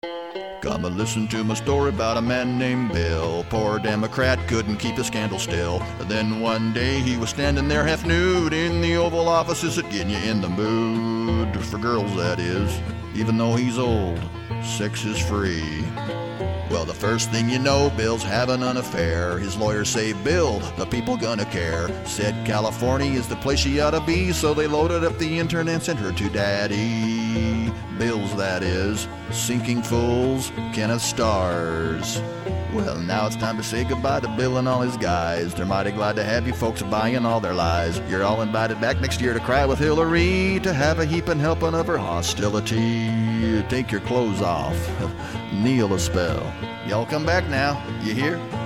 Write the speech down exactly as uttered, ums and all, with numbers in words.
Come and listen to my story about a man named Bill. Poor Democrat couldn't keep his scandal still. Then one day he was standing there half nude in the Oval Office. Is it getting you in the mood? For girls, that is. Even though he's old, sex is free. Well, the first thing you know, Bill's having an affair. His lawyers say, Bill, the people gonna care. Said California is the place she ought to be, so they loaded up the intern and sent her to Daddy. Bill's, that is. Sinking Fools, Kenneth Stars. Well, now it's time to say goodbye to Bill and all his guys. They're mighty glad to have you folks buying all their lies. You're all invited back next year to cry with Hillary, to have a heaping helping of her hostility. Take your clothes off. Kneel a spell. Y'all come back now. You hear?